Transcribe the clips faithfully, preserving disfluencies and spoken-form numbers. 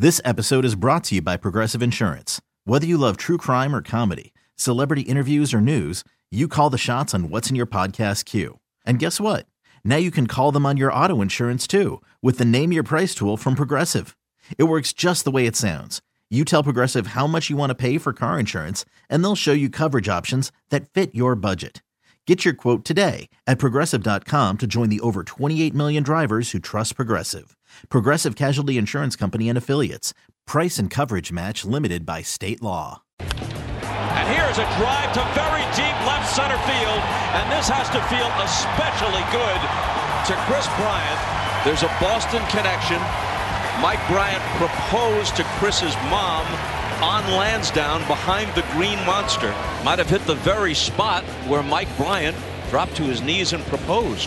This episode is brought to you by Progressive Insurance. Whether you love true crime or comedy, celebrity interviews or news, you call the shots on what's in your podcast queue. And guess what? Now you can call them on your auto insurance too with the Name Your Price tool from Progressive. It works just the way it sounds. You tell Progressive how much you want to pay for car insurance, and they'll show you coverage options that fit your budget. Get your quote today at Progressive dot com to join the over twenty-eight million drivers who trust Progressive. Progressive Casualty Insurance Company and Affiliates. Price and coverage match limited by state law. And here's a drive to very deep left center field, and this has to feel especially good to Kris Bryant. There's a Boston connection. Mike Bryant proposed to Chris's mom on Lansdowne behind the Green Monster. Might have hit the very spot where Mike Bryant dropped to his knees and proposed.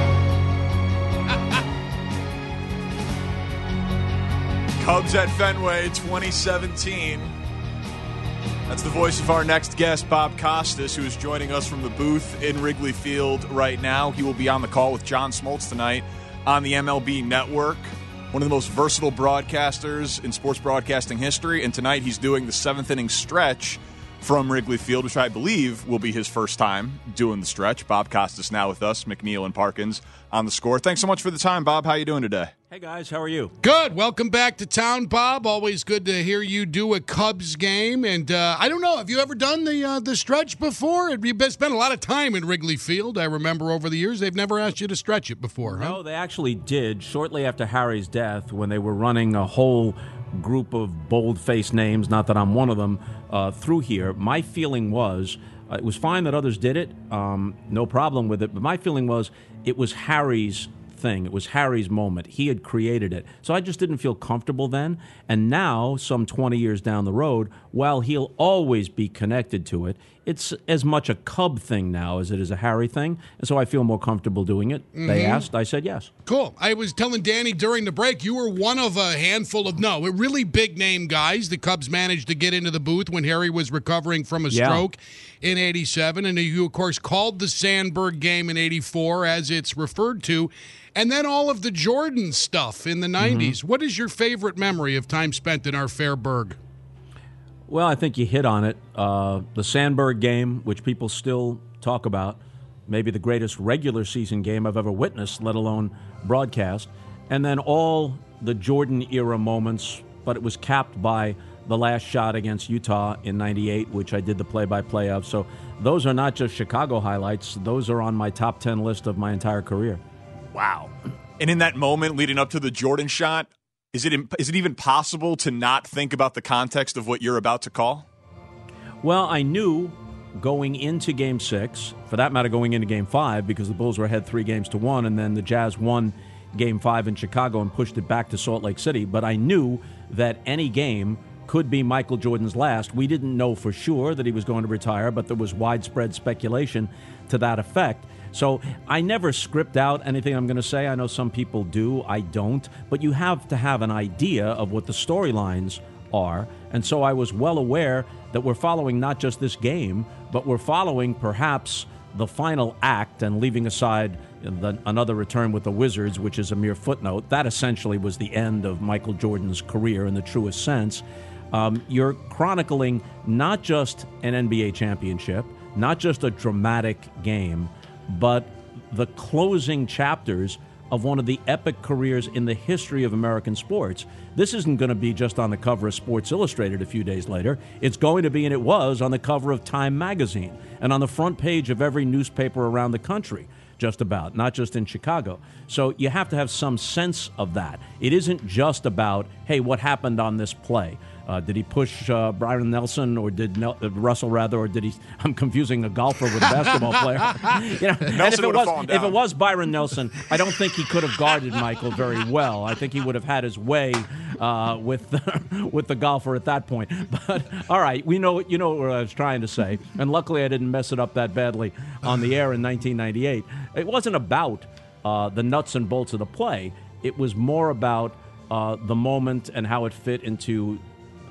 Cubs at Fenway twenty seventeen. That's the voice of our next guest, Bob Costas, who is joining us from the booth in Wrigley Field right now. He will be on the call with John Smoltz tonight on the M L B Network. One of the most versatile broadcasters in sports broadcasting history, and tonight he's doing the seventh inning stretch from Wrigley Field, which I believe will be his first time doing the stretch. Bob Costas now with us, McNeil and Parkins on the score. Thanks so much for the time, Bob. How you doing today? Hey, guys. How are you? Good. Welcome back to town, Bob. Always good to hear you do a Cubs game. And uh, I don't know, have you ever done the uh, the stretch before? You've spent a lot of time in Wrigley Field. I remember over the years they've never asked you to stretch it before, huh? No, they actually did. Shortly after Harry's death, when they were running a whole group of bold-faced names, not that I'm one of them, uh, through here, my feeling was, uh, it was fine that others did it, um, no problem with it, but my feeling was it was Harry's thing. It was Harry's moment. He had created it. So I just didn't feel comfortable then. And now, some twenty years down the road, while he'll always be connected to it, it's as much a Cub thing now as it is a Harry thing. And so I feel more comfortable doing it. Mm-hmm. They asked. I said yes. Cool. I was telling Danny during the break, you were one of a handful of, no, really big-name guys the Cubs managed to get into the booth when Harry was recovering from a yeah. stroke in eighty-seven. And you, of course, called the Sandberg game in eighty-four, as it's referred to. And then all of the Jordan stuff in the nineties. Mm-hmm. What is your favorite memory of time spent in our fair burg? Well, I think you hit on it. Uh, the Sandberg game, which people still talk about, maybe the greatest regular season game I've ever witnessed, let alone broadcast. And then all the Jordan-era moments, but it was capped by the last shot against Utah in ninety-eight, which I did the play-by-play of. So those are not just Chicago highlights. Those are on my top ten list of my entire career. Wow. And in that moment leading up to the Jordan shot, is it is it even possible to not think about the context of what you're about to call? Well, I knew going into Game six, for that matter going into Game five, because the Bulls were ahead three games to one, and then the Jazz won Game five in Chicago and pushed it back to Salt Lake City. But I knew that any game could be Michael Jordan's last. We didn't know for sure that he was going to retire, but there was widespread speculation to that effect. So I never script out anything I'm going to say. I know some people do. I don't. But you have to have an idea of what the storylines are. And so I was well aware that we're following not just this game, but we're following perhaps the final act, and leaving aside the, another return with the Wizards, which is a mere footnote. That essentially was the end of Michael Jordan's career in the truest sense. Um, you're chronicling not just an N B A championship, not just a dramatic game, but the closing chapters of one of the epic careers in the history of American sports. This isn't going to be just on the cover of Sports Illustrated a few days later. It's going to be, and it was, on the cover of Time magazine and on the front page of every newspaper around the country, just about, not just in Chicago. So you have to have some sense of that. It isn't just about, hey, what happened on this play? Uh, did he push uh, Byron Nelson, or did Nel- uh, Russell rather, or did he? I'm confusing a golfer with a basketball player. you know, and if it was if it was Byron Nelson, I don't think he could have guarded Michael very well. I think he would have had his way uh, with the, with the golfer at that point. But all right, we know you know what I was trying to say, and luckily I didn't mess it up that badly on the air in nineteen ninety-eight. It wasn't about uh, the nuts and bolts of the play. It was more about uh, the moment and how it fit into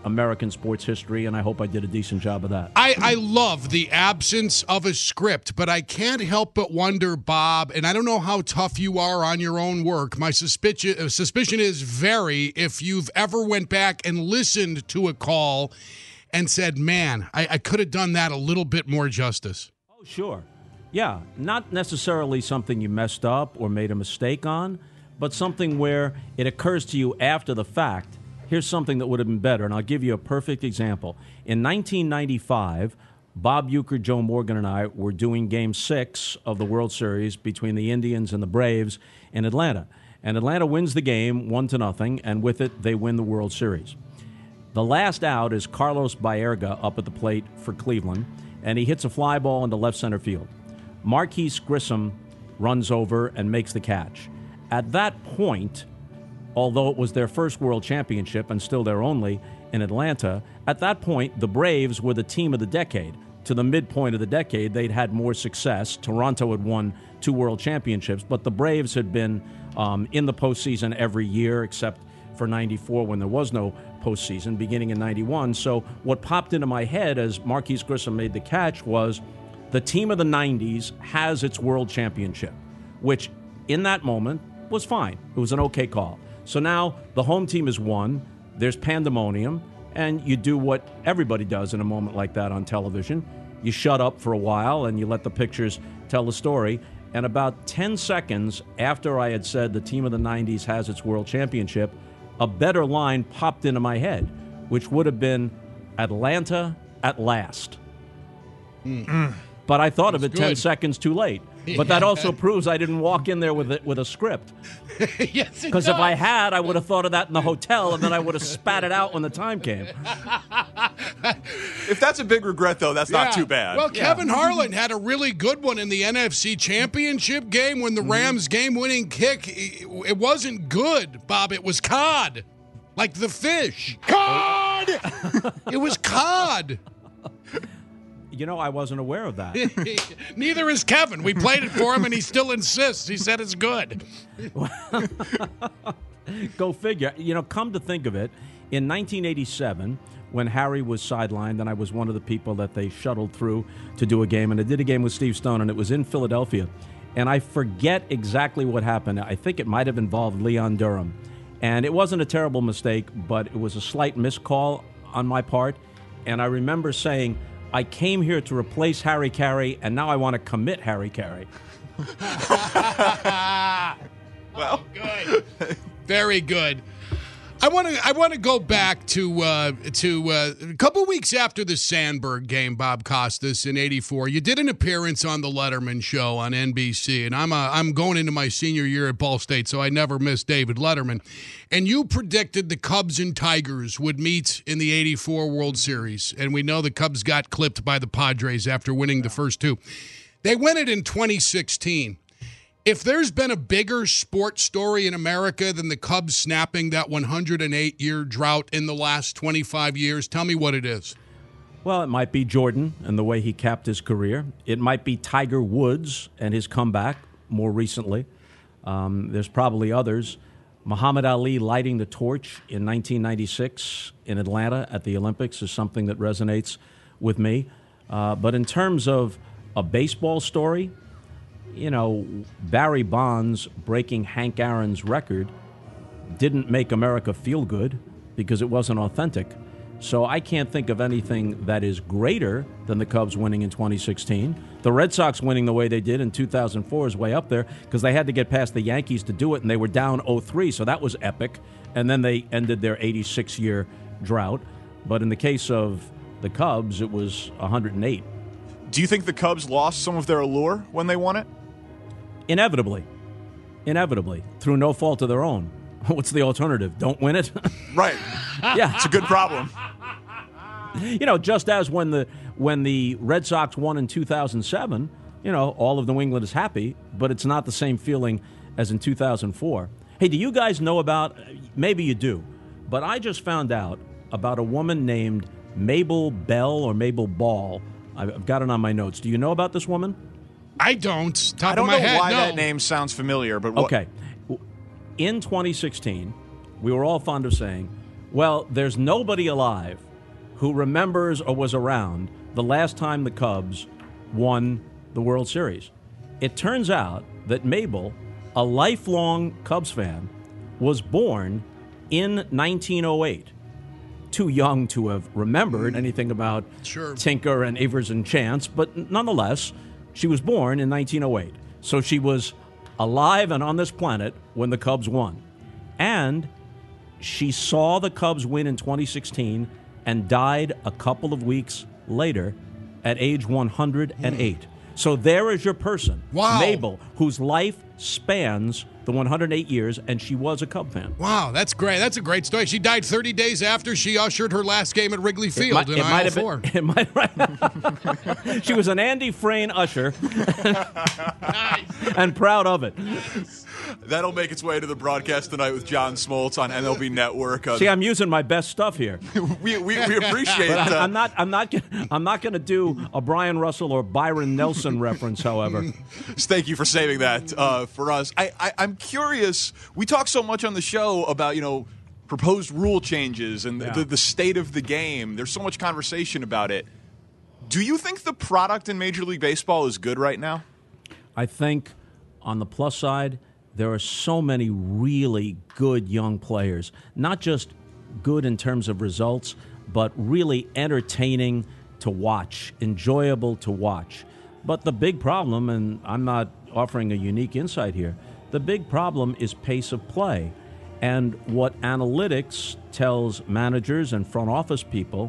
American sports history, and I hope I did a decent job of that. I, I love the absence of a script, but I can't help but wonder, Bob, and I don't know how tough you are on your own work. My suspicion, suspicion is very if you've ever went back and listened to a call and said, man, I, I could have done that a little bit more justice. Oh, sure. Yeah, not necessarily something you messed up or made a mistake on, but something where it occurs to you after the fact, here's something that would have been better, and I'll give you a perfect example. In nineteen ninety-five, Bob Uecker, Joe Morgan, and I were doing Game six of the World Series between the Indians and the Braves in Atlanta. And Atlanta wins the game one to nothing, and with it, they win the World Series. The last out is Carlos Baerga up at the plate for Cleveland, and he hits a fly ball into left center field. Marquise Grissom runs over and makes the catch. At that point, although it was their first world championship and still their only in Atlanta, at that point, the Braves were the team of the decade. To the midpoint of the decade, they'd had more success. Toronto had won two world championships, but the Braves had been um, in the postseason every year except for ninety-four when there was no postseason, beginning in ninety-one. So what popped into my head as Marquise Grissom made the catch was the team of the nineties has its world championship, which in that moment was fine. It was an okay call. So now the home team is won, there's pandemonium, and you do what everybody does in a moment like that on television. You shut up for a while and you let the pictures tell the story. And about ten seconds after I had said the team of the nineties has its world championship, a better line popped into my head, which would have been Atlanta at last. Mm. But I thought That's of it good. ten seconds too late. But that also proves I didn't walk in there with a, with a script. Yes, because if I had, I would have thought of that in the hotel, and then I would have spat it out when the time came. If that's a big regret, though, that's yeah. not too bad. Well, yeah. Kevin Harlan had a really good one in the N F C Championship game when the mm-hmm. Rams' game-winning kick, it wasn't good, Bob. It was cod, like the fish. Cod! It was cod. You know, I wasn't aware of that. Neither is Kevin. We played it for him, and he still insists. He said it's good. Go figure. You know, come to think of it, in nineteen eighty-seven, when Harry was sidelined, and I was one of the people that they shuttled through to do a game, and I did a game with Steve Stone, and it was in Philadelphia. And I forget exactly what happened. I think it might have involved Leon Durham. And it wasn't a terrible mistake, but it was a slight miscall on my part. And I remember saying, I came here to replace Harry Carey, and now I want to commit Harry Carey. Well, oh, good. Very good. I want to. I want to go back to uh, to uh, a couple weeks after the Sandberg game, Bob Costas in eighty-four. You did an appearance on the Letterman Show on N B C, and I'm a, I'm going into my senior year at Ball State, so I never missed David Letterman. And you predicted the Cubs and Tigers would meet in the eighty-four World Series, and we know the Cubs got clipped by the Padres after winning the first two. They win it in twenty sixteen. If there's been a bigger sports story in America than the Cubs snapping that one hundred eight year drought in the last twenty-five years, tell me what it is. Well, it might be Jordan and the way he capped his career. It might be Tiger Woods and his comeback more recently. Um, there's probably others. Muhammad Ali lighting the torch in nineteen ninety-six in Atlanta at the Olympics is something that resonates with me. Uh, but in terms of a baseball story, you know, Barry Bonds breaking Hank Aaron's record didn't make America feel good because it wasn't authentic. So I can't think of anything that is greater than the Cubs winning in twenty sixteen. The Red Sox winning the way they did in two thousand four is way up there because they had to get past the Yankees to do it, and they were down oh three, so that was epic. And then they ended their eighty-six year drought. But in the case of the Cubs, it was one hundred eight. Do you think the Cubs lost some of their allure when they won it? Inevitably. Inevitably. Through no fault of their own. What's the alternative? Don't win it? Right. Yeah. It's a good problem. You know, just as when the when the Red Sox won in two thousand seven, you know, all of New England is happy, but it's not the same feeling as in two thousand four. Hey, do you guys know about, maybe you do, but I just found out about a woman named Mabel Bell or Mabel Ball. I've got it on my notes. Do you know about this woman? I don't. Top I don't of my know head, why no. that name sounds familiar, but what? Okay. In twenty sixteen, we were all fond of saying, Well, there's nobody alive who remembers or was around the last time the Cubs won the World Series. It turns out that Mabel, a lifelong Cubs fan, was born in nineteen oh eight. Too young to have remembered anything about sure. Tinker and Avers and Chance, but nonetheless, she was born in nineteen oh eight. So she was alive and on this planet when the Cubs won. And she saw the Cubs win in twenty sixteen and died a couple of weeks later at age one hundred eight. Mm. So there is your person, wow. Mabel, whose life spans the one hundred eight years, and she was a Cub fan. Wow, that's great. That's a great story. She died thirty days after she ushered her last game at Wrigley Field in I oh four. It might, right. She was an Andy Frayne usher, nice. And proud of it. That'll make its way to the broadcast tonight with John Smoltz on M L B Network. Uh, See, I'm using my best stuff here. we, we we appreciate it. Uh, I'm not I'm not I'm not going to do a Brian Russell or Byron Nelson reference, however. Thank you for saving that uh, for us. I, I I'm curious. We talk so much on the show about you know proposed rule changes and yeah. the, the state of the game. There's so much conversation about it. Do you think the product in Major League Baseball is good right now? I think on the plus side, there are so many really good young players, not just good in terms of results, but really entertaining to watch, enjoyable to watch. But the big problem, and I'm not offering a unique insight here, the big problem is pace of play. And what analytics tells managers and front office people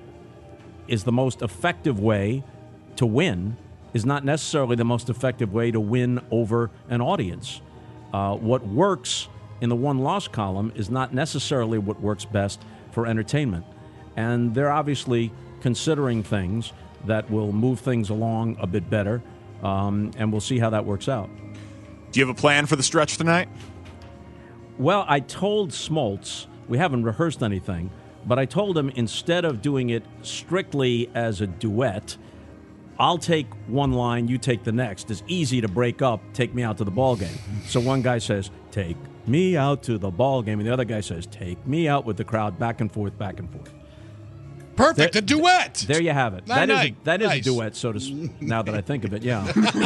is the most effective way to win is not necessarily the most effective way to win over an audience. Uh, what works in the one-loss column is not necessarily what works best for entertainment. And they're obviously considering things that will move things along a bit better, um, and we'll see how that works out. Do you have a plan for the stretch tonight? Well, I told Smoltz, we haven't rehearsed anything, but I told him instead of doing it strictly as a duet, I'll take one line, you take the next. It's easy to break up, take me out to the ball game. So one guy says, take me out to the ball game, and the other guy says, take me out with the crowd, back and forth, back and forth. Perfect, there, a duet. There you have it. Not That is nice. a, that is nice. a duet, so to now that I think of it, yeah.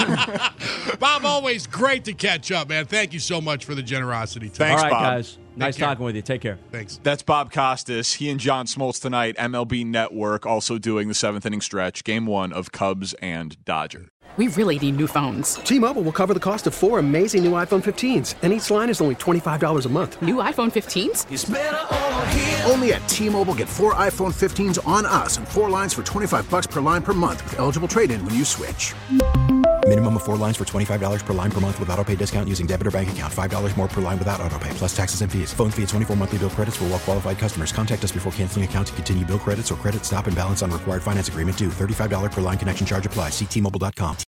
Bob, always great to catch up, man. Thank you so much for the generosity tonight. Thanks, All right, Bob. guys. Nice care. talking with you. Take care. Thanks. That's Bob Costas. He and John Smoltz tonight, M L B Network, also doing the seventh inning stretch, game one of Cubs and Dodgers. We really need new phones. T-Mobile will cover the cost of four amazing new iPhone fifteens, and each line is only twenty-five dollars a month. New iPhone fifteens? It's better over here. Only at T-Mobile, get four iPhone fifteens on us and four lines for twenty-five bucks per line per month with eligible trade-in when you switch. Minimum of four lines for twenty-five dollars per line per month with autopay discount using debit or bank account. five dollars more per line without autopay, plus taxes and fees. Phone fee at twenty-four monthly bill credits for well-qualified customers. Contact us before canceling account to continue bill credits or credit stop and balance on required finance agreement due. thirty-five dollars per line connection charge applies. See T Mobile dot com.